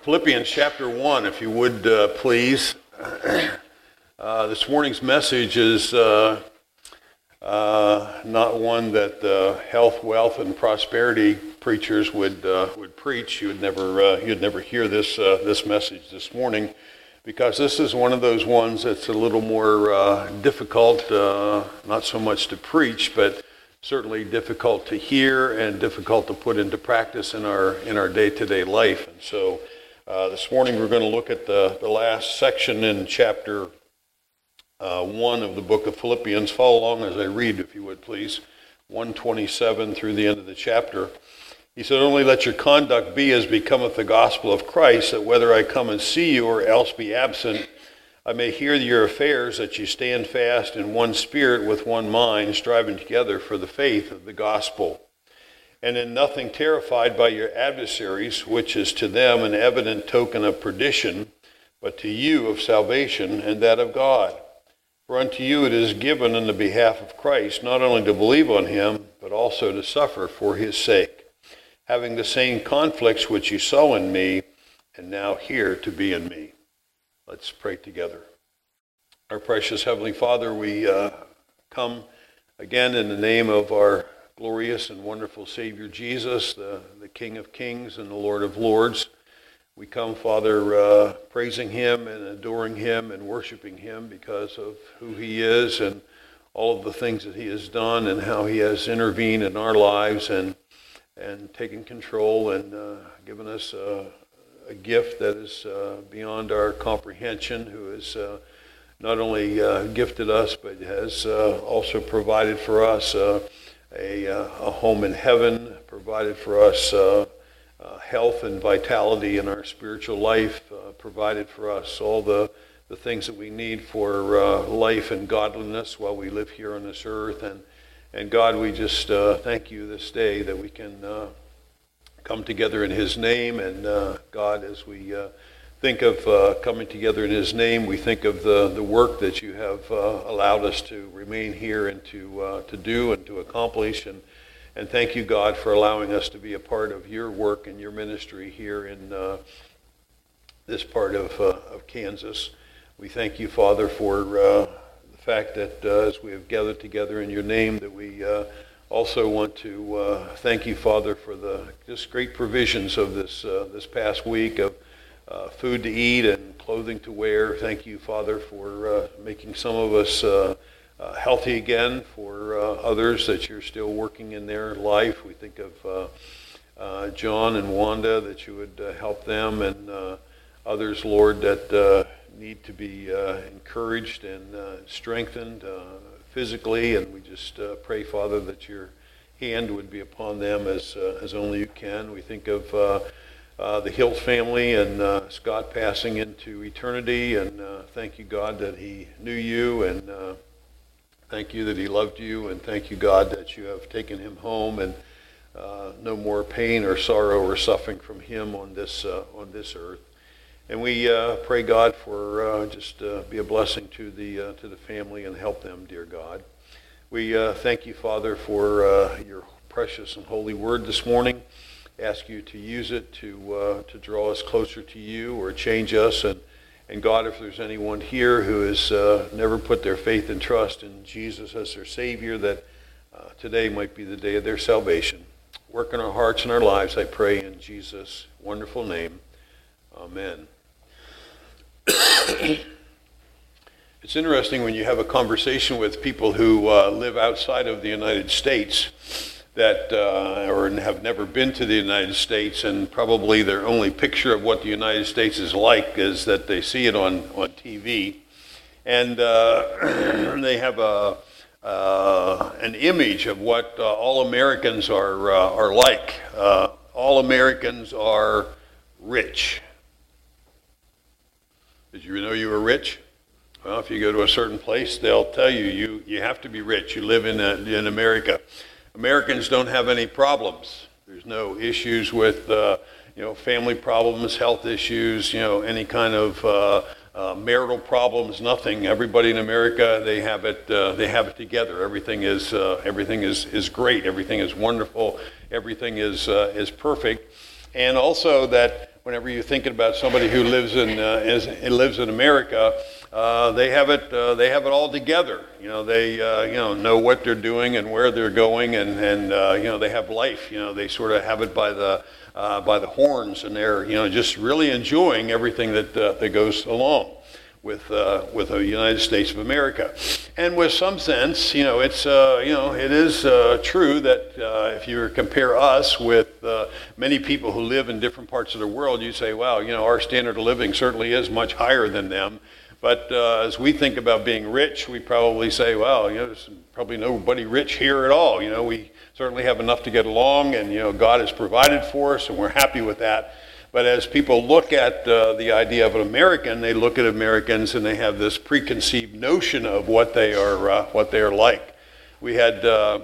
Philippians chapter 1, if you would please. This morning's message is not one that health, wealth, and prosperity preachers would preach. You'd never hear this message this morning, because this is one of those ones that's a little more difficult, not so much to preach, but certainly difficult to hear and difficult to put into practice in our day-to-day life. And so this morning we're going to look at the last section in chapter 1 of the book of Philippians. Follow along as I read, if you would please. 1:27 through the end of the chapter. He said, "Only let your conduct be as becometh the gospel of Christ, that whether I come and see you or else be absent, I may hear your affairs, that you stand fast in one spirit with one mind, striving together for the faith of the gospel. And in nothing terrified by your adversaries, which is to them an evident token of perdition, but to you of salvation, and that of God. For unto you it is given in the behalf of Christ, not only to believe on him, but also to suffer for his sake, having the same conflicts which you saw in me, and now hear to be in me." Let's pray together. Our precious Heavenly Father, we come again in the name of our glorious and wonderful Savior Jesus, the King of Kings and the Lord of Lords. We come, Father, praising him and adoring him and worshiping him because of who he is and all of the things that he has done and how he has intervened in our lives and taken control and given us a gift that is beyond our comprehension, who has not only gifted us, but has also provided for us a home in heaven, provided for us health and vitality in our spiritual life, provided for us all the things that we need for life and godliness while we live here on this earth. And God, we just thank you this day that we can come together in his name. And God, as we think of coming together in his name, we think of the work that you have allowed us to remain here and to do and to accomplish. And thank you, God, for allowing us to be a part of your work and your ministry here in this part of Kansas. We thank you, Father, for the fact that as we have gathered together in your name, that we also want to thank you, Father, for the just great provisions of this past week of food to eat and clothing to wear. Thank you, Father, for making some of us healthy again, for others that you're still working in their life. We think of John and Wanda, that you would help them, and others, Lord, that need to be encouraged and strengthened physically. And we just pray, Father, that your hand would be upon them as only you can. We think of the Hilt family and Scott passing into eternity, and thank you, God, that he knew you, and thank you that he loved you, and thank you, God, that you have taken him home, and no more pain or sorrow or suffering from him on this earth. And we pray, God, for just be a blessing to the family and help them, dear God. We thank you, Father, for your precious and holy word this morning. Ask you to use it to draw us closer to you or change us. And God, if there's anyone here who has never put their faith and trust in Jesus as their Savior, that today might be the day of their salvation. Work in our hearts and our lives, I pray, in Jesus' wonderful name. Amen. It's interesting when you have a conversation with people who live outside of the United States that or have never been to the United States, and probably their only picture of what the United States is like is that they see it on TV, and they have an image of what all Americans are like. All Americans are rich. Did you know you were rich? Well, if you go to a certain place, they'll tell you you have to be rich. You live in America. Americans don't have any problems. There's no issues with family problems, health issues, any kind of marital problems, nothing. Everybody in America, they have it together. Everything is great. Everything is wonderful. Everything is perfect. And also that whenever you're thinking about somebody who lives in America, they have it all together. They know what they're doing and where they're going, and they have life. They sort of have it by the horns, and they're just really enjoying everything that goes along with the United States of America. And with some sense, it is true that if you compare us with many people who live in different parts of the world, you say, wow, our standard of living certainly is much higher than them. But as we think about being rich, we probably say, well, there's probably nobody rich here at all. We certainly have enough to get along, and God has provided for us, and we're happy with that. But as people look at the idea of an American, they look at Americans and they have this preconceived notion of what they are like. We had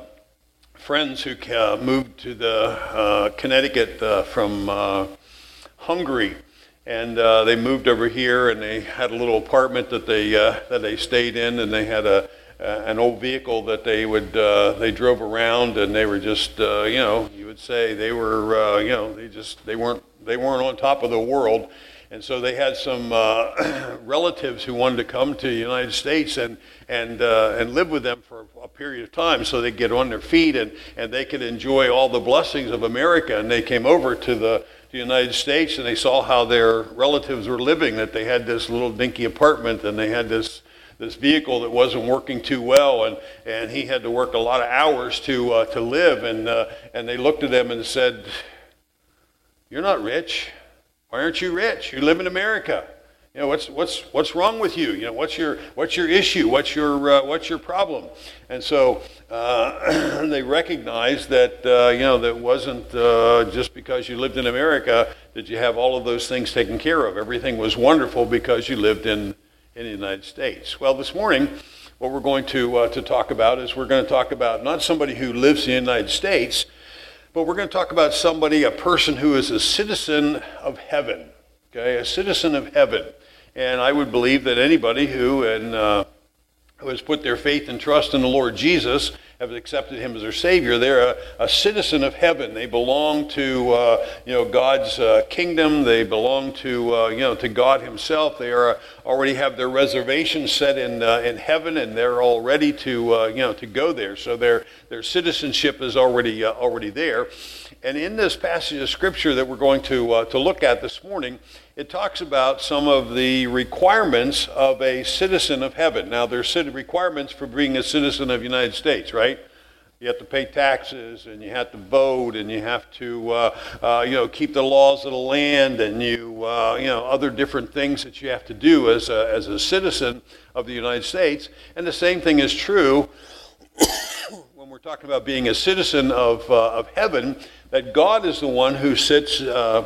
friends who moved to the Connecticut from Hungary, and they moved over here, and they had a little apartment that they stayed in, and they had an old vehicle that they drove around, and they were just you would say they were they weren't on top of the world. And so they had some relatives who wanted to come to the United States and live with them for a period of time, so they get on their feet and they could enjoy all the blessings of America. And they came over to the United States, and they saw how their relatives were living, that they had this little dinky apartment, and they had this vehicle that wasn't working too well, and he had to work a lot of hours to live. And they looked at them and said, "You're not rich. Why aren't you rich? You live in America. What's wrong with you? What's your issue? What's your problem?" And so they recognized that that wasn't just because you lived in America that you have all of those things taken care of. Everything was wonderful because you lived in the United States. Well, this morning, what we're going to talk about is we're going to talk about not somebody who lives in the United States, but we're going to talk about somebody, a person who is a citizen of heaven, okay, a citizen of heaven. And I would believe that anybody who has put their faith and trust in the Lord Jesus, have accepted him as their Savior, they're a citizen of heaven. They belong to God's kingdom. They belong to God himself. They already have their reservation set in heaven, and they're all ready to go there. So their citizenship is already there. And in this passage of Scripture that we're going to look at this morning, it talks about some of the requirements of a citizen of heaven. Now, there's requirements for being a citizen of the United States, right? You have to pay taxes, and you have to vote, and you have to keep the laws of the land, and other different things that you have to do as a citizen of the United States. And the same thing is true when we're talking about being a citizen of heaven, that God is the one who sets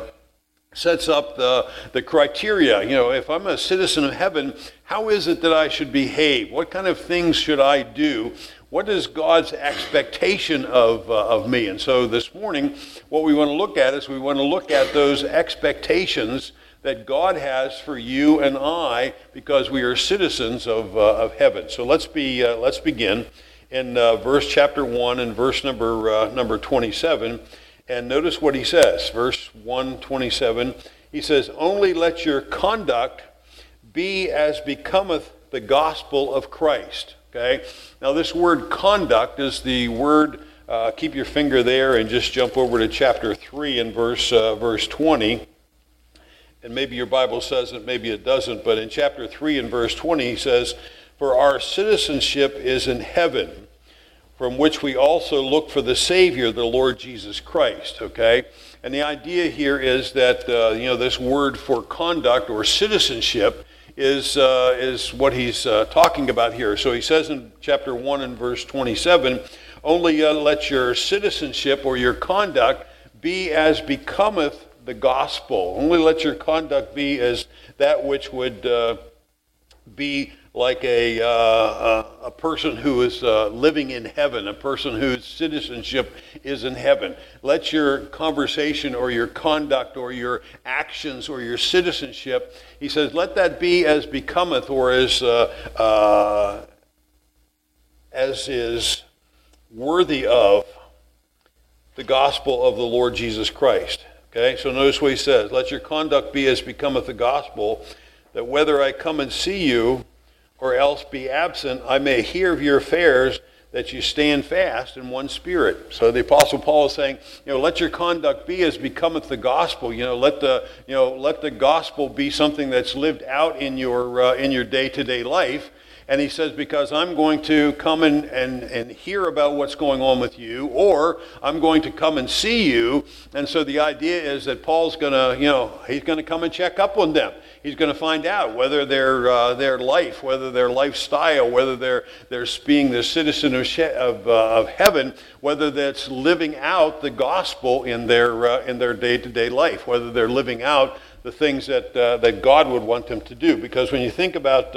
up the criteria. If I'm a citizen of heaven, how is it that I should behave? What kind of things should I do? What is God's expectation of me? And so this morning, what we want to look at is we want to look at those expectations that God has for you and I, because we are citizens of heaven. So let's begin in chapter 1 and verse number 27. And notice what he says, verse 1:27. He says, "Only let your conduct be as becometh the gospel of Christ." Okay? Now this word conduct is the word, keep your finger there and just jump over to chapter 3 and verse 20. And maybe your Bible says it, maybe it doesn't, but in chapter 3 and verse 20 he says, "For our citizenship is in heaven, from which we also look for the Savior, the Lord Jesus Christ." Okay? And the idea here is that, this word for conduct or citizenship is what he's talking about here. So he says in chapter 1 and verse 27, "Only let your citizenship or your conduct be as becometh the gospel." Only let your conduct be as that which would be like a person who is living in heaven, a person whose citizenship is in heaven. Let your conversation or your conduct or your actions or your citizenship, he says, let that be as becometh, or as is worthy of the gospel of the Lord Jesus Christ. Okay, so notice what he says. Let your conduct be as becometh the gospel, that whether I come and see you or else be absent, I may hear of your affairs, that you stand fast in one spirit. So the Apostle Paul is saying, let your conduct be as becometh the gospel. Let the gospel be something that's lived out in your day-to-day life. And he says, because I'm going to come and hear about what's going on with you, or I'm going to come and see you. And so the idea is that Paul's going to, he's going to come and check up on them. He's going to find out whether their life, whether their lifestyle, whether they're being the citizen of heaven, whether that's living out the gospel in their day-to-day life, whether they're living out the things that God would want them to do. Because when you think about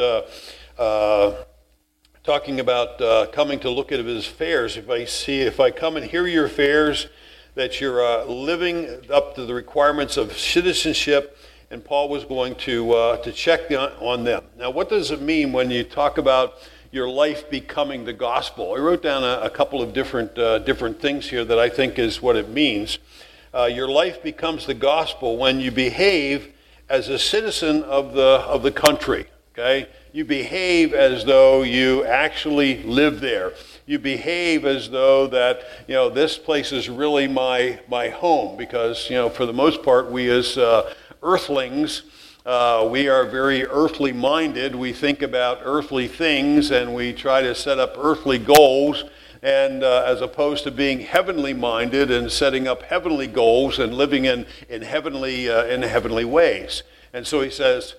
talking about coming to look at his affairs, if I come and hear your affairs, that you're living up to the requirements of citizenship, and Paul was going to check on them. Now, what does it mean when you talk about your life becoming the gospel? I wrote down a couple of different things here that I think is what it means. Your life becomes the gospel when you behave as a citizen of the country. Okay, you behave as though you actually live there. You behave as though that this place is really my home, because for the most part we as earthlings, we are very earthly minded. We think about earthly things and we try to set up earthly goals, and as opposed to being heavenly minded and setting up heavenly goals and living in heavenly ways. And so he says,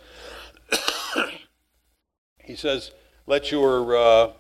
let your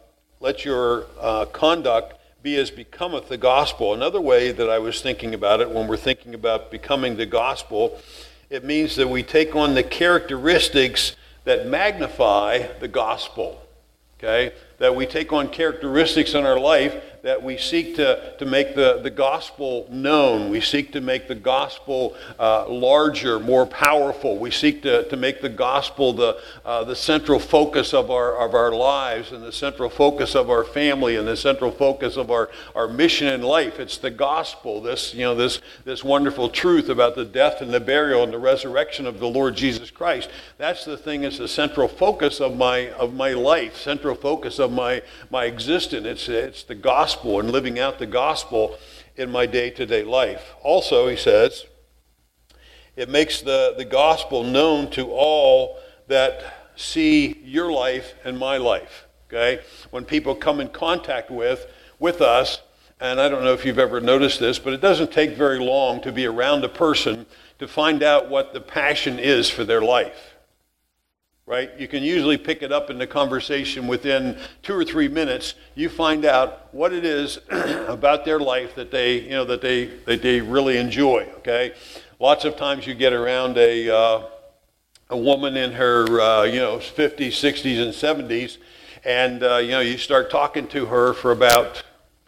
conduct be as becometh the gospel. Another way that I was thinking about it, when we're thinking about becoming the gospel, it means that we take on the characteristics that magnify the gospel. Okay? That we take on characteristics in our life that we seek to make the gospel known. We seek to make the gospel larger, more powerful. We seek to make the gospel the central focus of our lives, and the central focus of our family, and the central focus of our mission in life. It's the gospel, this wonderful truth about the death and the burial and the resurrection of the Lord Jesus Christ. That's the thing. It's the central focus of my life, central focus of my existence. It's the gospel and living out the gospel in my day-to-day life. Also, he says, it makes the gospel known to all that see your life and my life. Okay? When people come in contact with us, and I don't know if you've ever noticed this, but it doesn't take very long to be around a person to find out what the passion is for their life. Right? You can usually pick it up in the conversation within 2 or 3 minutes. You find out what it is about their life that they really enjoy. Okay? Lots of times you get around a woman in her 50s, 60s, and 70s, and you start talking to her for about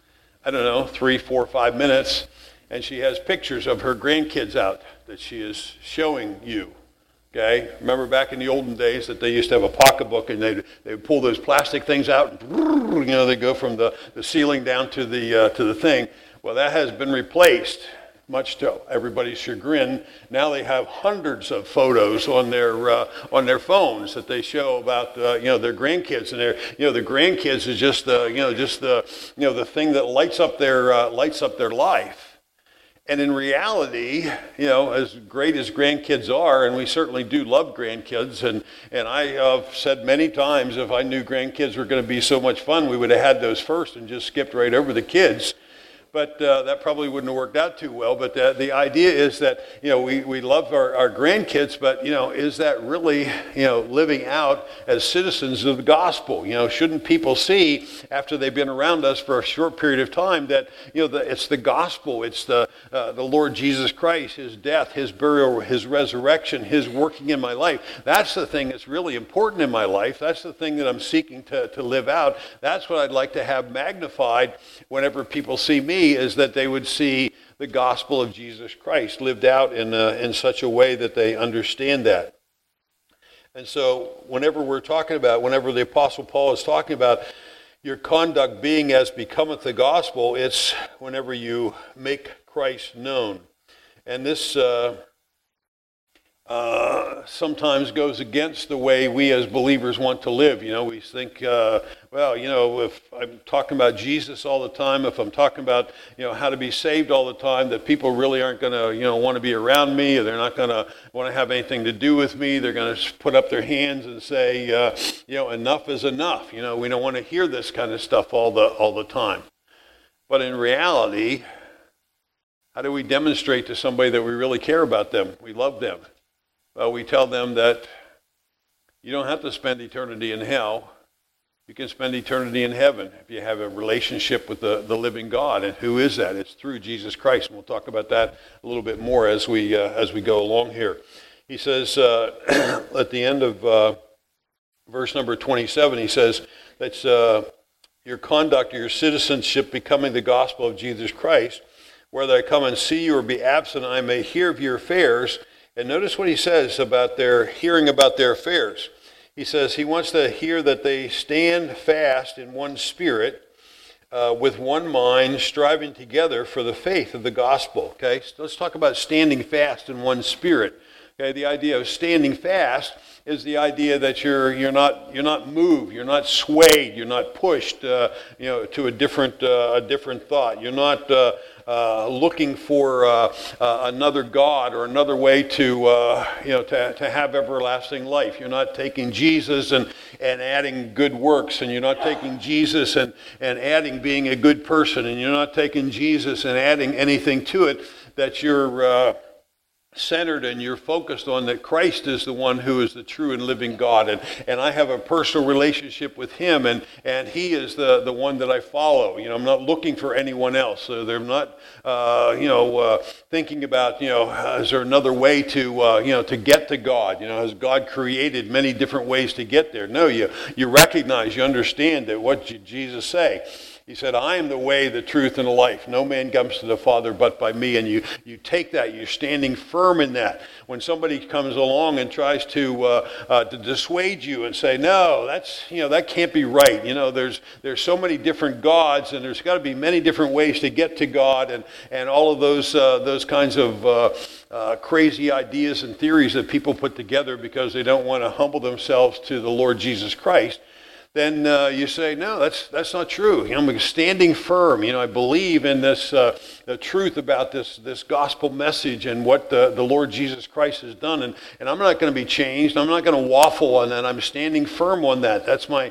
3, 4, 5 minutes, and she has pictures of her grandkids out that she is showing you. Okay, remember back in the olden days that they used to have a pocketbook, and they would pull those plastic things out, and they go from the ceiling down to the thing. Well, that has been replaced, much to everybody's chagrin. Now they have hundreds of photos on their phones that they show about their grandkids, and the grandkids is just the thing that lights up their life. And in reality, as great as grandkids are, and we certainly do love grandkids, and I have said many times, if I knew grandkids were going to be so much fun, we would have had those first and just skipped right over the kids. But that probably wouldn't have worked out too well. But the idea is that, we love our grandkids, but, is that really, living out as citizens of the gospel? Shouldn't people see, after they've been around us for a short period of time, that, it's the gospel, it's the Lord Jesus Christ, his death, his burial, his resurrection, his working in my life. That's the thing that's really important in my life. That's the thing that I'm seeking to live out. That's what I'd like to have magnified whenever people see me, is that they would see the gospel of Jesus Christ lived out in such a way that they understand that. And so whenever the Apostle Paul is talking about your conduct being as becometh the gospel, it's whenever you make Christ known. And this sometimes goes against the way we as believers want to live. We think, if I'm talking about Jesus all the time, if I'm talking about, how to be saved all the time, that people really aren't going to, want to be around me, or they're not going to want to have anything to do with me. They're going to put up their hands and say, enough is enough. We don't want to hear this kind of stuff all the time. But in reality, how do we demonstrate to somebody that we really care about them, we love them? Well, we tell them that you don't have to spend eternity in hell. You can spend eternity in heaven if you have a relationship with the living God. And who is that? It's through Jesus Christ. And we'll talk about that a little bit more as we go along here. He says at the end of verse number 27, he says that's your conduct, your citizenship becoming the gospel of Jesus Christ. Whether I come and see you or be absent, I may hear of your affairs. And notice what he says about their hearing about their affairs. He says he wants to hear that they stand fast in one spirit, with one mind, striving together for the faith of the gospel. Okay, so let's talk about standing fast in one spirit. Okay, the idea of standing fast is the idea that you're not moved, you're not swayed, you're not pushed, to a different thought. You're not looking for another God or another way to have everlasting life. You're not taking Jesus and adding good works, and you're not taking Jesus and adding being a good person, and you're not taking Jesus and adding anything to it. That you're centered and you're focused on that Christ is the one who is the true and living God, and I have a personal relationship with him, and he is the one that I follow. I'm not looking for anyone else. So they're not thinking about is there another way to get to God? Has God created many different ways to get there? No, you recognize, you understand that what Jesus say. He said, I am the way, the truth, and the life. No man comes to the Father but by me. And you take that, you're standing firm in that. When somebody comes along and tries to dissuade you and say, no, that can't be right. There's so many different gods, and there's got to be many different ways to get to God, and all of those kinds of crazy ideas and theories that people put together because they don't want to humble themselves to the Lord Jesus Christ. Then you say, no, that's not true. I'm standing firm. I believe in this the truth about this gospel message and what the Lord Jesus Christ has done, and I'm not going to be changed. I'm not going to waffle on that. I'm standing firm on that. That's my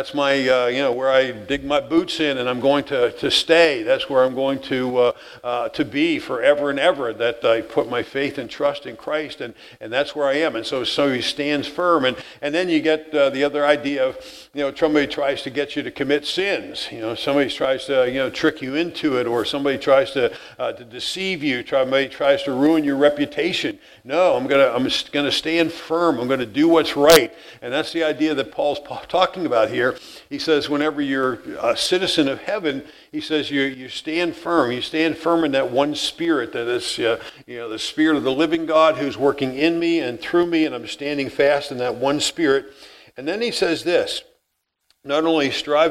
where I dig my boots in, and I'm going to stay. That's where I'm going to be forever and ever. That I put my faith and trust in Christ, and that's where I am. And so he stands firm, and then you get the other idea of somebody tries to get you to commit sins. Somebody tries to trick you into it, or somebody tries to deceive you. Somebody tries to ruin your reputation. No, I'm gonna stand firm. I'm gonna do what's right, and that's the idea that Paul's talking about here. He says, whenever you're a citizen of heaven, he says you stand firm. You stand firm in that one spirit, that is the spirit of the living God who's working in me and through me, and I'm standing fast in that one spirit. And then he says this. Not only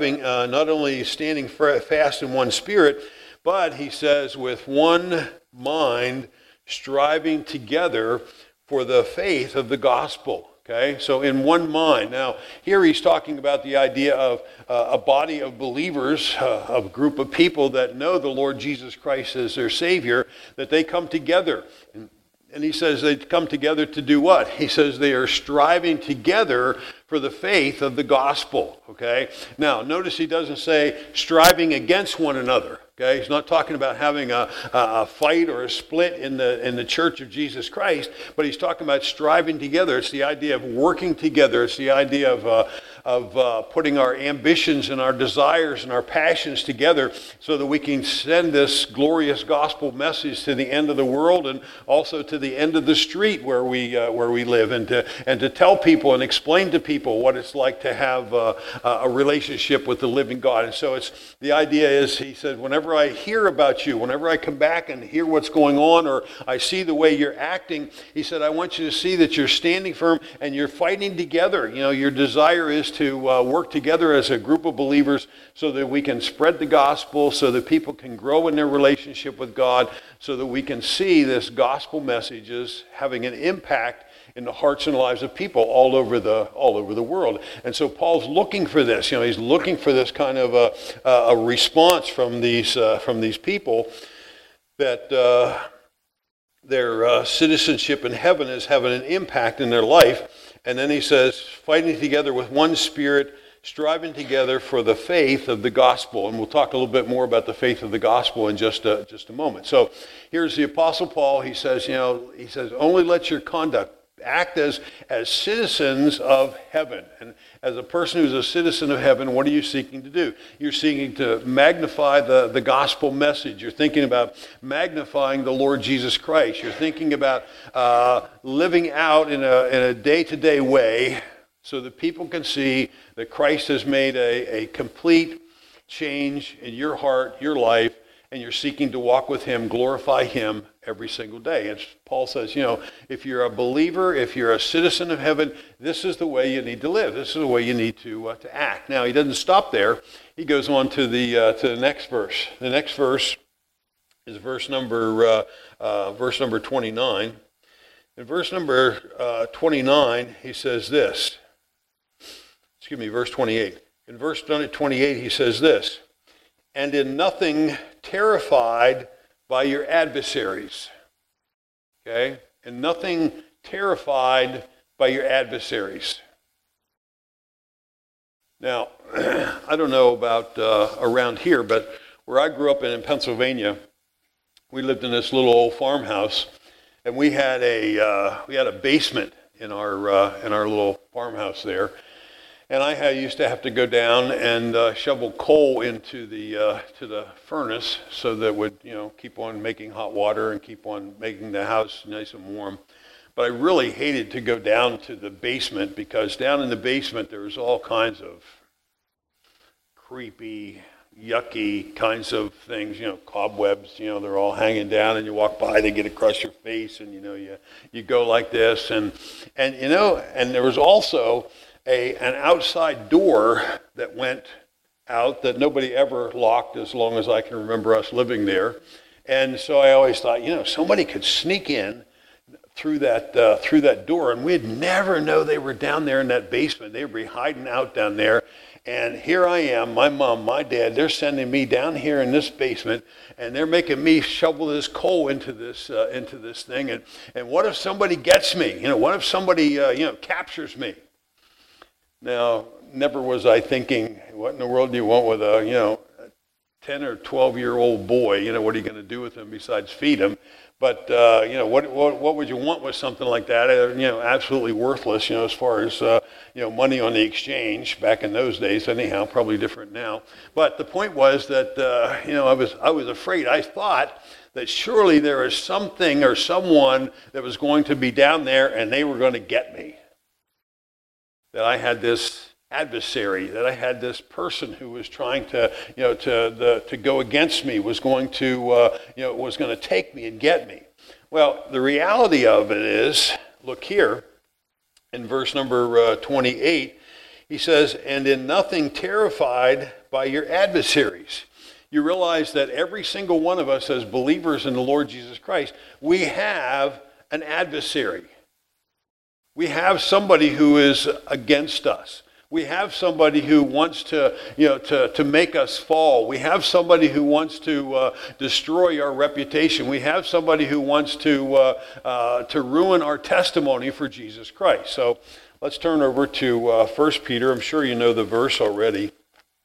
standing fast in one spirit, but he says with one mind, striving together for the faith of the gospel. Okay, so in one mind. Now, here he's talking about the idea of a body of believers, a group of people that know the Lord Jesus Christ as their Savior, that they come together. And he says they come together to do what? He says they are striving together for the faith of the gospel. Okay? Now, notice he doesn't say striving against one another. Okay? He's not talking about having a fight or a split in the church of Jesus Christ, but he's talking about striving together. It's the idea of working together. It's the idea of putting our ambitions and our desires and our passions together so that we can send this glorious gospel message to the end of the world, and also to the end of the street where we live, and to tell people and explain to people what it's like to have a relationship with the living God. And so the idea is, he said, whenever I hear about you, whenever I come back and hear what's going on, or I see the way you're acting, he said, I want you to see that you're standing firm and you're fighting together. Your desire is to work together as a group of believers so that we can spread the gospel, so that people can grow in their relationship with God, so that we can see this gospel message is having an impact in the hearts and lives of people all over the world. And so Paul's looking for this. He's looking for this kind of a response from these people that their citizenship in heaven is having an impact in their life. And then he says, fighting together with one spirit, striving together for the faith of the gospel. And we'll talk a little bit more about the faith of the gospel in just a moment. So here's the Apostle Paul. He says, only let your conduct act as citizens of heaven. And as a person who's a citizen of heaven, what are you seeking to do? You're seeking to magnify the gospel message. You're thinking about magnifying the Lord Jesus Christ. You're thinking about living out in a day-to-day way so that people can see that Christ has made a complete change in your heart, your life, and you're seeking to walk with him, glorify him every single day. And Paul says, if you're a believer, if you're a citizen of heaven, this is the way you need to live. This is the way you need to act. Now, he doesn't stop there. He goes on to the next verse. The next verse is verse number 29. In verse number 29, he says this. Verse 28. In verse 28, he says this, and in nothing terrified by your adversaries. Okay? And nothing terrified by your adversaries. Now, I don't know about around here, but where I grew up in Pennsylvania, we lived in this little old farmhouse, and we had a basement in our little farmhouse there. And I used to have to go down and shovel coal into to the furnace so that it would keep on making hot water and keep on making the house nice and warm. But I really hated to go down to the basement because down in the basement there was all kinds of creepy, yucky kinds of things, cobwebs, they're all hanging down, and you walk by, they get across your face, and you go like this, and there was also an outside door that went out that nobody ever locked as long as I can remember us living there. And so I always thought, somebody could sneak in through that door, and we'd never know they were down there in that basement. They would be hiding out down there. And here I am, my mom, my dad, they're sending me down here in this basement, and they're making me shovel this coal into this thing. And what if somebody gets me? What if somebody captures me? Now, never was I thinking, what in the world do you want with a 10 or 12-year-old boy? What are you going to do with him besides feed him? But what would you want with something like that? Absolutely worthless. As far as money on the exchange back in those days. Anyhow, probably different now. But the point was that I was afraid. I thought that surely there is something or someone that was going to be down there, and they were going to get me. That I had this adversary, that I had this person who was trying to go against me, was going to take me and get me. Well, the reality of it is, look here, in verse number 28, he says, and in nothing terrified by your adversaries. You realize that every single one of us as believers in the Lord Jesus Christ, we have an adversary. We have somebody who is against us. We have somebody who wants to make us fall. We have somebody who wants to destroy our reputation. We have somebody who wants to ruin our testimony for Jesus Christ. So let's turn over to 1 Peter. I'm sure you know the verse already.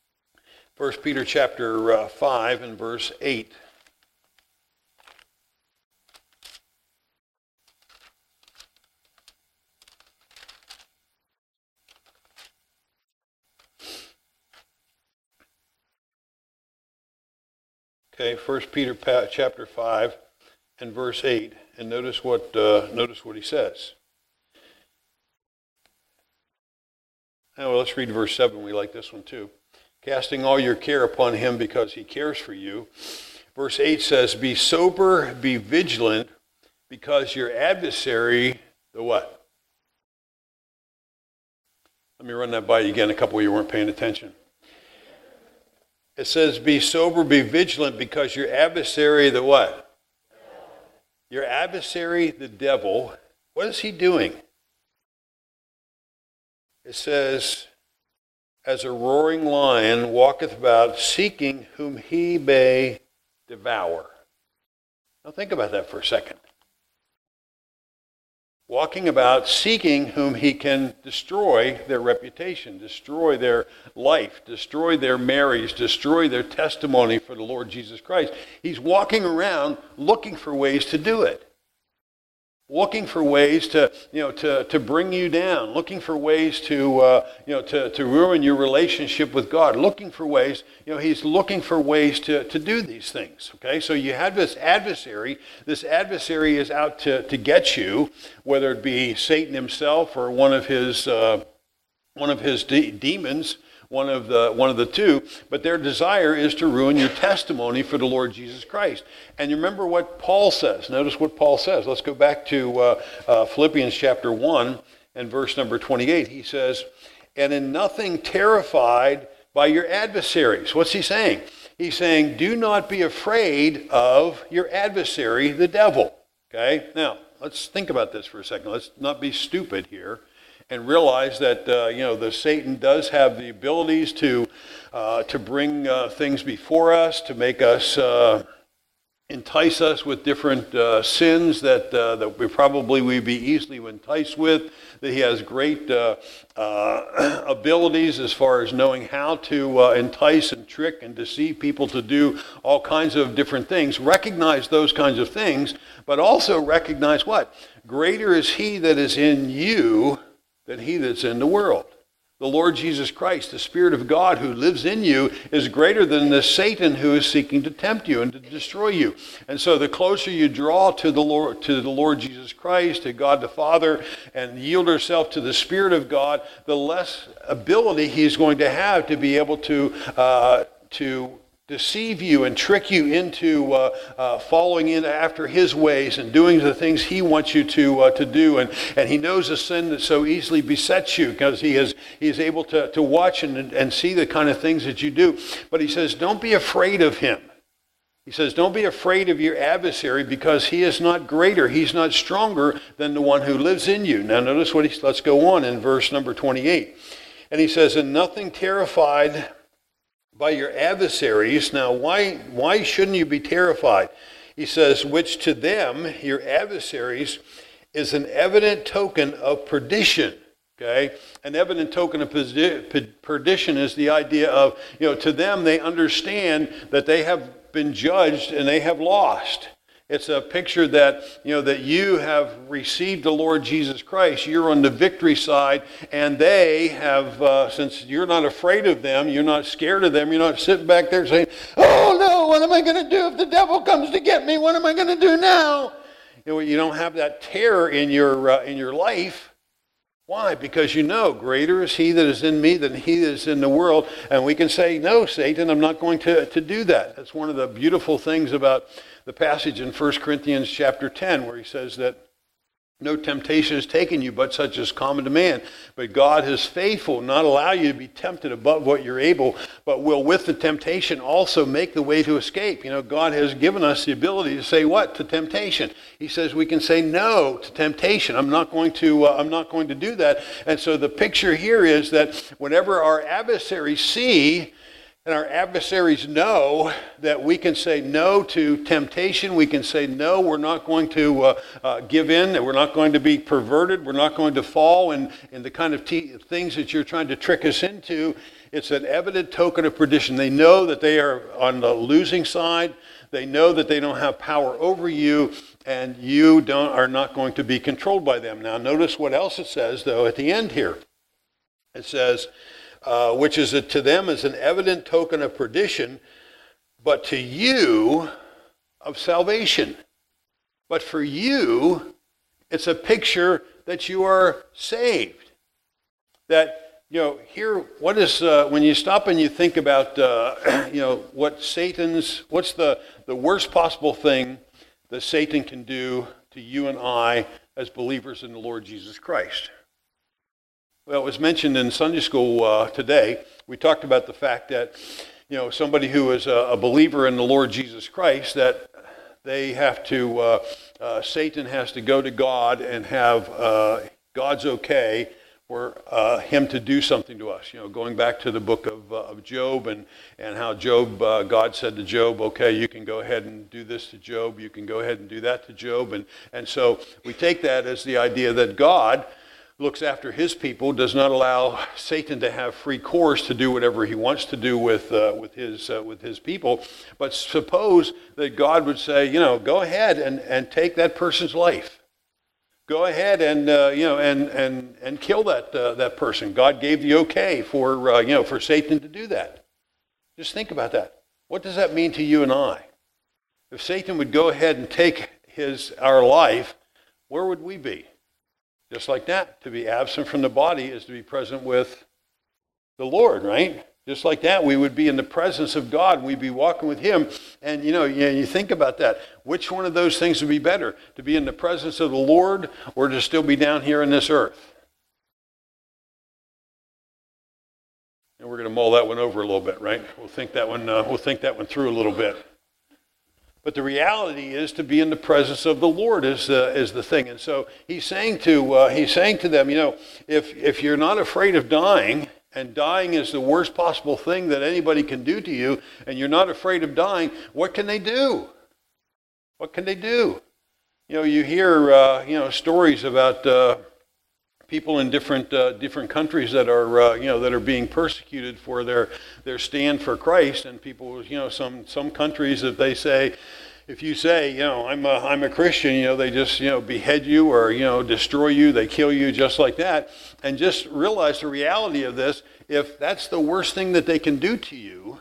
1 Peter chapter 5 and verse 8. Okay, 1 Peter chapter 5 and verse 8, and notice what he says. Now let's read verse 7. We like this one too. Casting all your care upon him because he cares for you. Verse 8 says, be sober, be vigilant, because your adversary, the what? Let me run that by you again. A couple of you weren't paying attention. It says, be sober, be vigilant, because your adversary, the what? Your adversary, the devil, what is he doing? It says, as a roaring lion walketh about, seeking whom he may devour. Now think about that for a second. Walking about, seeking whom he can destroy their reputation, destroy their life, destroy their marriage, destroy their testimony for the Lord Jesus Christ. He's walking around looking for ways to do it. Looking for ways to bring you down, looking for ways to ruin your relationship with God, looking for ways, he's looking for ways to do these things. Okay, so you have this adversary. This adversary is out to get you, whether it be Satan himself or one of his demons. One of the two, but their desire is to ruin your testimony for the Lord Jesus Christ. And you remember what Paul says. Notice what Paul says. Let's go back to Philippians chapter 1 and verse number 28. He says, and in nothing terrified by your adversaries. What's he saying? He's saying, do not be afraid of your adversary, the devil. Okay? Now, let's think about this for a second. Let's not be stupid here. And realize that the Satan does have the abilities to bring things before us, to make us entice us with different sins that we'd be easily enticed with. That he has great abilities as far as knowing how to entice and trick and deceive people to do all kinds of different things. Recognize those kinds of things, but also recognize what? Greater is he that is in you than he that's in the world. The Lord Jesus Christ, the Spirit of God who lives in you, is greater than the Satan who is seeking to tempt you and to destroy you. And so the closer you draw to the Lord Jesus Christ, to God the Father, and yield yourself to the Spirit of God, the less ability he's going to have to be able to deceive you and trick you into following in after his ways and doing the things he wants you to do. And he knows the sin that so easily besets you because he is able to watch and see the kind of things that you do. But he says, don't be afraid of him. He says, don't be afraid of your adversary because he is not greater. He's not stronger than the one who lives in you. Now notice let's go on in verse number 28. And he says, and nothing terrified by your adversaries. Now, why shouldn't you be terrified? He says, which to them, your adversaries, is an evident token of perdition. Okay? An evident token of perdition is the idea of, to them, they understand that they have been judged and they have lost. It's a picture that, that you have received the Lord Jesus Christ. You're on the victory side, and they have, since you're not afraid of them, you're not scared of them, you're not sitting back there saying, oh no, what am I going to do if the devil comes to get me? What am I going to do now? You don't have that terror in your life. Why? Because greater is he that is in me than he that is in the world. And we can say, no, Satan, I'm not going to do that. That's one of the beautiful things about the passage in 1 Corinthians chapter 10, where he says that no temptation has taken you but such as common to man. But God is faithful, not allow you to be tempted above what you're able, but will with the temptation also make the way to escape. God has given us the ability to say what to temptation. He says we can say no to temptation. I'm not going to do that. And so the picture here is that whenever our adversaries see and our adversaries know that we can say no to temptation. We can say no, we're not going to give in, that we're not going to be perverted, we're not going to fall in the kind of things that you're trying to trick us into. It's an evident token of perdition. They know that they are on the losing side. They know that they don't have power over you, and you are not going to be controlled by them. Now notice what else it says, though, at the end here. It says, which is to them is an evident token of perdition, but to you of salvation. But for you, it's a picture that you are saved. That, here, what is, when you stop and you think about, what's the worst possible thing that Satan can do to you and I as believers in the Lord Jesus Christ? Well, it was mentioned in Sunday school today. We talked about the fact that, somebody who is a believer in the Lord Jesus Christ, that they have to, Satan has to go to God and have God's okay for him to do something to us. Going back to the book of Job and how Job, God said to Job, okay, you can go ahead and do this to Job, you can go ahead and do that to Job. And so we take that as the idea that God looks after his people, does not allow Satan to have free course to do whatever he wants to do with his people. But suppose that God would say, go ahead and take that person's life. Go ahead and and kill that person. God gave the okay for Satan to do that. Just think about that. What does that mean to you and I? If Satan would go ahead and take our life, where would we be? Just like that. To be absent from the body is to be present with the Lord, right? Just like that, we would be in the presence of God. We'd be walking with him. And, you think about that. Which one of those things would be better? To be in the presence of the Lord or to still be down here in this earth? And we're going to mull that one over a little bit, right? We'll think that one through a little bit. But the reality is to be in the presence of the Lord is the thing. And so he's saying to them, if you're not afraid of dying, and dying is the worst possible thing that anybody can do to you, and you're not afraid of dying, what can they do? What can they do? You hear stories about people in different countries that are being persecuted for their stand for Christ, and people, some countries that they say, if you say, I'm a Christian, they just, behead you or, destroy you, they kill you just like that. And just realize the reality of this, if that's the worst thing that they can do to you,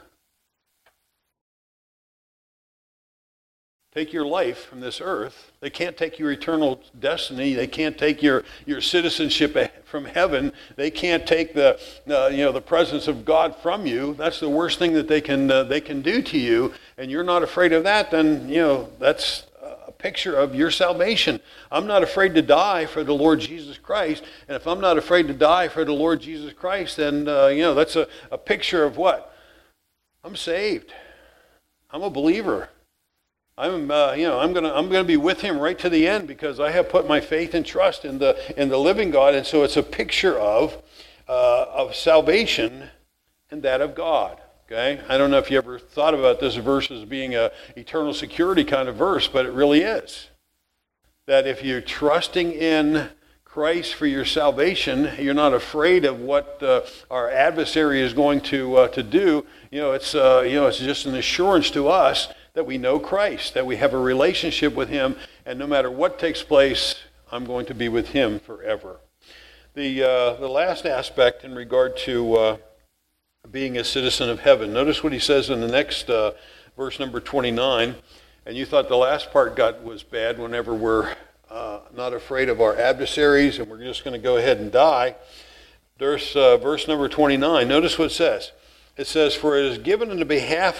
take your life from this earth. They can't take your eternal destiny. They can't take your citizenship from heaven. They can't take the presence of God from you. That's the worst thing that they can do to you. And you're not afraid of that, then that's a picture of your salvation. I'm not afraid to die for the Lord Jesus Christ. And if I'm not afraid to die for the Lord Jesus Christ, then that's a picture of what? I'm saved. I'm a believer. I'm gonna be with him right to the end because I have put my faith and trust in the living God, and so it's a picture of salvation and that of God. Okay, I don't know if you ever thought about this verse as being a eternal security kind of verse, but it really is. That if you're trusting in Christ for your salvation, you're not afraid of what our adversary is going to do. It's just an assurance to us that we know Christ, that we have a relationship with him, and no matter what takes place, I'm going to be with him forever. The last aspect in regard to being a citizen of heaven, notice what he says in the next verse number 29, and you thought the last part was bad whenever we're not afraid of our adversaries and we're just going to go ahead and die. There's verse number 29. Notice what it says. It says, "For it is given on the behalf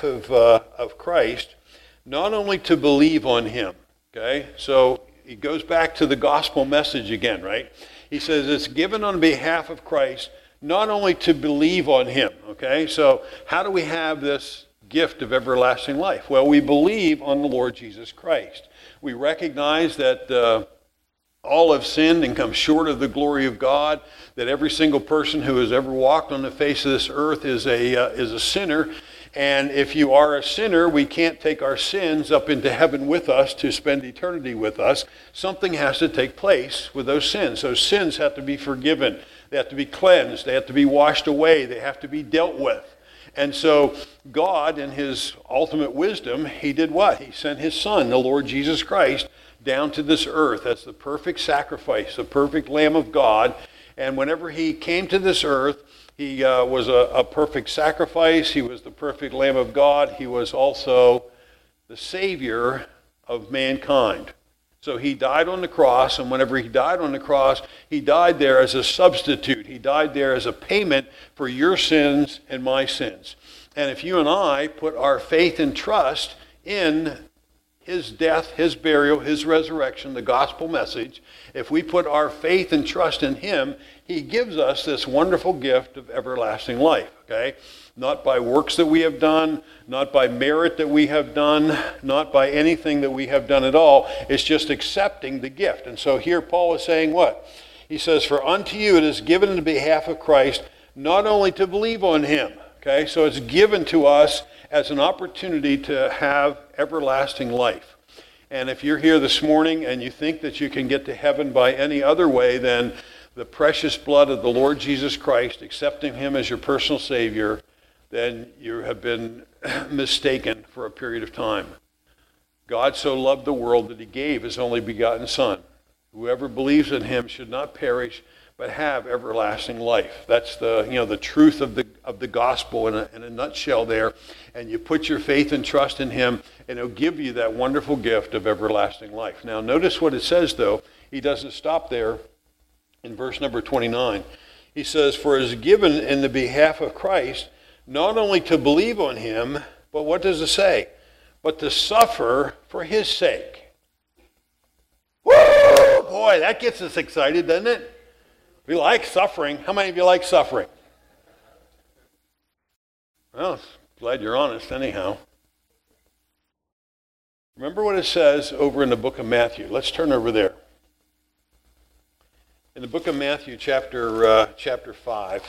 of Christ, not only to believe on him." Okay, so he goes back to the gospel message again, right? He says it's given on behalf of Christ, not only to believe on him. Okay, so how do we have this gift of everlasting life? Well, we believe on the Lord Jesus Christ. We recognize that all have sinned and come short of the glory of God, that every single person who has ever walked on the face of this earth is a sinner. And if you are a sinner, we can't take our sins up into heaven with us to spend eternity with us. Something has to take place with those sins. Those sins have to be forgiven. They have to be cleansed. They have to be washed away. They have to be dealt with. And so God, in his ultimate wisdom, he did what? He sent his son, the Lord Jesus Christ, down to this earth as the perfect sacrifice, the perfect Lamb of God. And whenever he came to this earth, he was a perfect sacrifice. He was the perfect Lamb of God. He was also the Savior of mankind. So he died on the cross, and whenever he died on the cross, he died there as a substitute. He died there as a payment for your sins and my sins. And if you and I put our faith and trust in his death, his burial, his resurrection, the gospel message, if we put our faith and trust in him, he gives us this wonderful gift of everlasting life, okay? Not by works that we have done, not by merit that we have done, not by anything that we have done at all. It's just accepting the gift. And so here Paul is saying what? He says, for unto you it is given in behalf of Christ, not only to believe on him. Okay, so it's given to us as an opportunity to have everlasting life. And if you're here this morning and you think that you can get to heaven by any other way than the precious blood of the Lord Jesus Christ, accepting him as your personal Savior, then you have been mistaken for a period of time. God so loved the world that he gave his only begotten Son. Whoever believes in him should not perish, but have everlasting life. That's the truth of the gospel in a nutshell there. And you put your faith and trust in him, and he'll give you that wonderful gift of everlasting life. Now notice what it says, though. He doesn't stop there in verse number 29. He says, for it is given in the behalf of Christ, not only to believe on him, but what does it say? But to suffer for his sake. Woo! Boy, that gets us excited, doesn't it? We like suffering. How many of you like suffering? Well, glad you're honest anyhow. Remember what it says over in the book of Matthew. Let's turn over there. In the book of Matthew, chapter 5,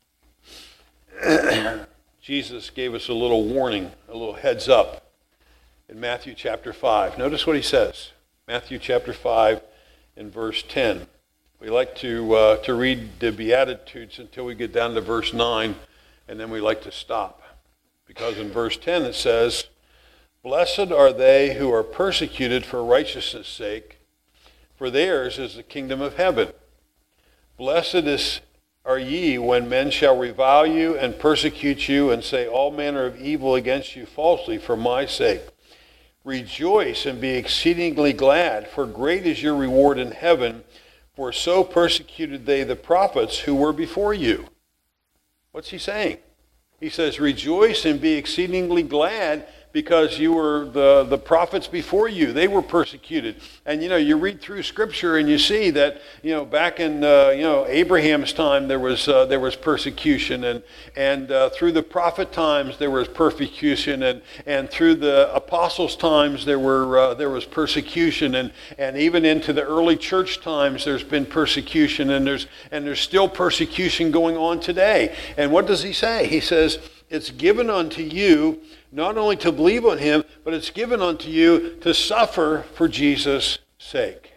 Jesus gave us a little warning, a little heads up in Matthew chapter 5. Notice what he says. Matthew chapter 5 in verse 10. We like to read the Beatitudes until we get down to verse 9, and then we like to stop. Because in verse 10 it says, blessed are they who are persecuted for righteousness' sake, for theirs is the kingdom of heaven. Blessed are ye when men shall revile you and persecute you and say all manner of evil against you falsely for my sake. Rejoice and be exceedingly glad, for great is your reward in heaven, for so persecuted they the prophets who were before you. What's he saying? He says, rejoice and be exceedingly glad because you were the prophets before you. They were persecuted. And, you read through Scripture and you see that, back in, Abraham's time there was persecution. And through the prophet times there was persecution. And through the apostles' times there was persecution. And even into the early church times there's been persecution. And there's still persecution going on today. And what does he say? He says, it's given unto you not only to believe on him, but it's given unto you to suffer for Jesus' sake.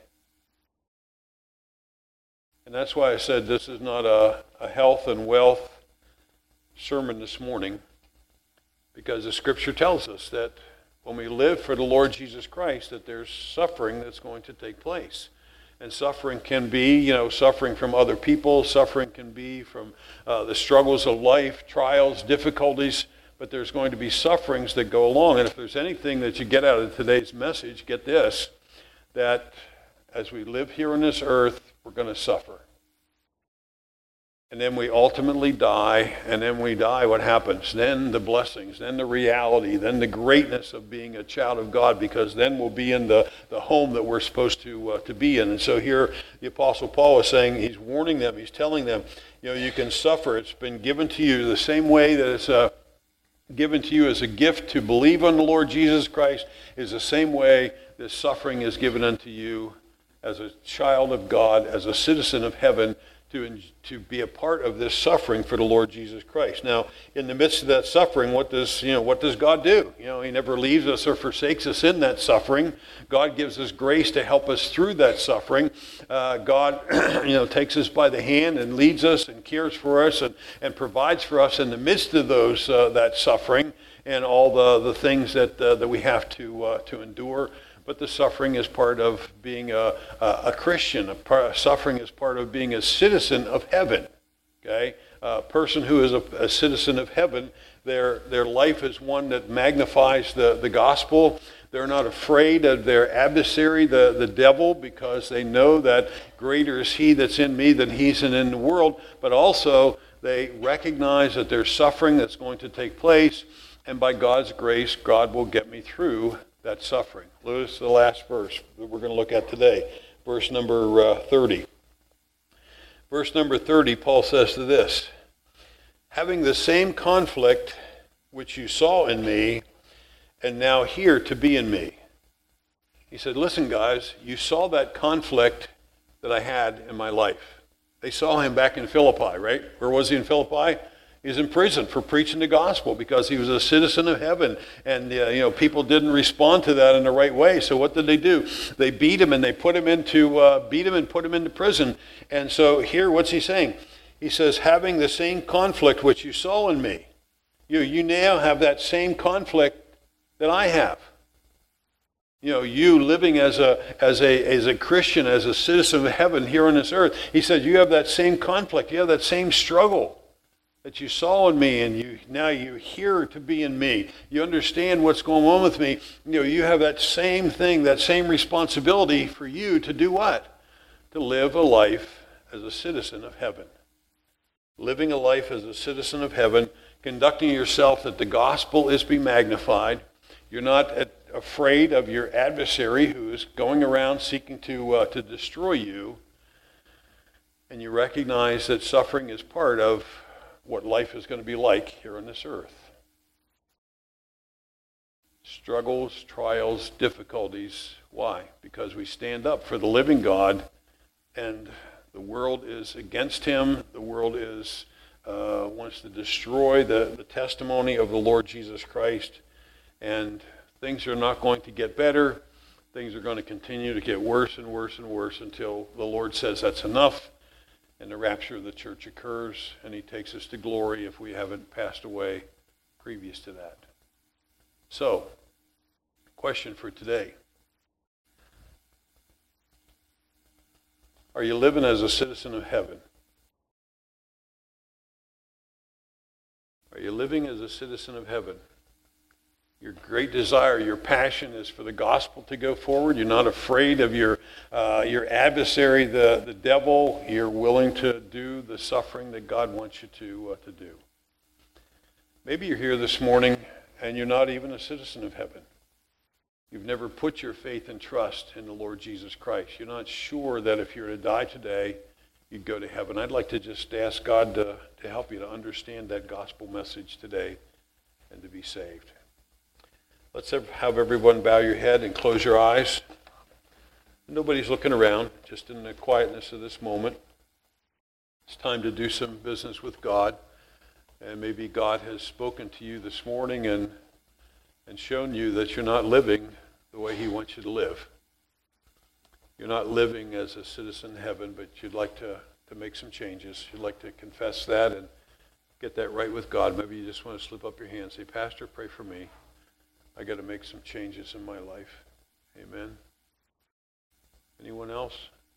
And that's why I said this is not a health and wealth sermon this morning, because the Scripture tells us that when we live for the Lord Jesus Christ, that there's suffering that's going to take place. And suffering can be, suffering from other people. Suffering can be from the struggles of life, trials, difficulties. But there's going to be sufferings that go along. And if there's anything that you get out of today's message, get this, that as we live here on this earth, we're going to suffer. And then we ultimately die, and then we die, what happens? Then the blessings, then the reality, then the greatness of being a child of God, because then we'll be in the home that we're supposed to be in. And so here the Apostle Paul is saying, he's warning them, he's telling them, you can suffer. It's been given to you the same way that it's given to you as a gift to believe on the Lord Jesus Christ is the same way this suffering is given unto you as a child of God, as a citizen of heaven, to be a part of this suffering for the Lord Jesus Christ. Now, in the midst of that suffering, what does God do? He never leaves us or forsakes us in that suffering. God gives us grace to help us through that suffering. God, takes us by the hand and leads us and cares for us and provides for us in the midst of that suffering and all the things that we have to endure. But the suffering is part of being a Christian. Suffering is part of being a citizen of heaven. Okay, a person who is a citizen of heaven, their life is one that magnifies the gospel. They're not afraid of their adversary, the devil, because they know that greater is he that's in me than he's in the world. But also they recognize that there's suffering that's going to take place, and by God's grace, God will get me through that suffering. This is the last verse that we're going to look at today, verse number 30. Verse number 30, Paul says to this, having the same conflict which you saw in me, and now here to be in me. He said, listen guys, you saw that conflict that I had in my life. They saw him back in Philippi, right? Where was he in Philippi? He was in prison for preaching the gospel because he was a citizen of heaven. And people didn't respond to that in the right way. So what did they do? They beat him and they put him into prison. And so here, what's he saying? He says, having the same conflict which you saw in me. You now have that same conflict that I have. You living as a Christian, as a citizen of heaven here on this earth. He said, you have that same conflict. You have that same struggle that you saw in me, and now you're here to be in me. You understand what's going on with me. You have that same thing, that same responsibility for you to do what? To live a life as a citizen of heaven. Living a life as a citizen of heaven, conducting yourself that the gospel is be magnified. You're not afraid of your adversary who is going around seeking to destroy you. And you recognize that suffering is part of what life is going to be like here on this earth. Struggles, trials, difficulties. Why? Because we stand up for the living God, and the world is against him. The world wants to destroy the testimony of the Lord Jesus Christ. And things are not going to get better. Things are going to continue to get worse and worse and worse until the Lord says that's enough. And the rapture of the church occurs, and he takes us to glory if we haven't passed away previous to that. So, question for today. Are you living as a citizen of heaven? Are you living as a citizen of heaven? Your great desire, your passion is for the gospel to go forward. You're not afraid of your adversary, the devil. You're willing to do the suffering that God wants you to do. Maybe you're here this morning and you're not even a citizen of heaven. You've never put your faith and trust in the Lord Jesus Christ. You're not sure that if you were to die today, you'd go to heaven. I'd like to just ask God to help you to understand that gospel message today and to be saved. Let's have everyone bow your head and close your eyes. Nobody's looking around, just in the quietness of this moment. It's time to do some business with God. And maybe God has spoken to you this morning and shown you that you're not living the way he wants you to live. You're not living as a citizen of heaven, but you'd like to make some changes. You'd like to confess that and get that right with God. Maybe you just want to slip up your hand and say, Pastor, pray for me. I got to make some changes in my life. Amen. Anyone else?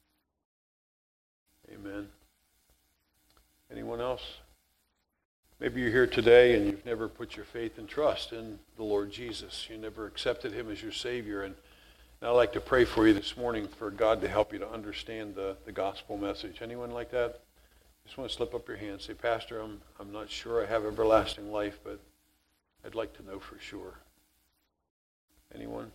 Amen. Anyone else? Maybe you're here today and you've never put your faith and trust in the Lord Jesus. You never accepted him as your Savior. And I'd like to pray for you this morning for God to help you to understand the gospel message. Anyone like that? Just want to slip up your hand and say, Pastor, I'm not sure I have everlasting life, but I'd like to know for sure. Anyone?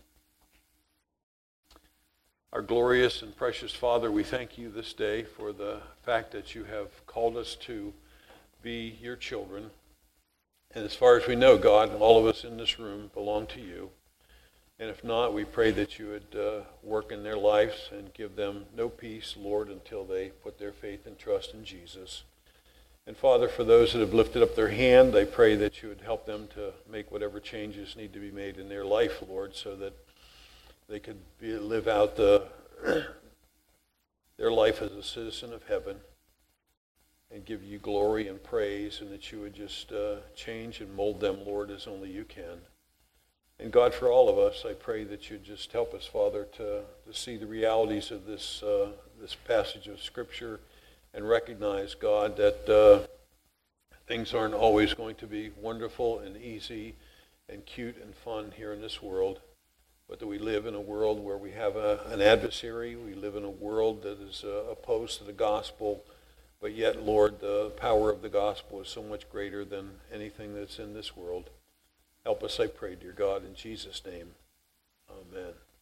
Our glorious and precious Father, we thank you this day for the fact that you have called us to be your children. And as far as we know, God, all of us in this room belong to you. And if not, we pray that you would work in their lives and give them no peace, Lord, until they put their faith and trust in Jesus. And Father, for those that have lifted up their hand, I pray that you would help them to make whatever changes need to be made in their life, Lord, so that they could live out their life as a citizen of heaven and give you glory and praise, and that you would just change and mold them, Lord, as only you can. And God, for all of us, I pray that you'd just help us, Father, to see the realities of this passage of Scripture and recognize, God, that things aren't always going to be wonderful and easy and cute and fun here in this world, but that we live in a world where we have an adversary. We live in a world that is opposed to the gospel, but yet, Lord, the power of the gospel is so much greater than anything that's in this world. Help us, I pray, dear God, in Jesus' name. Amen.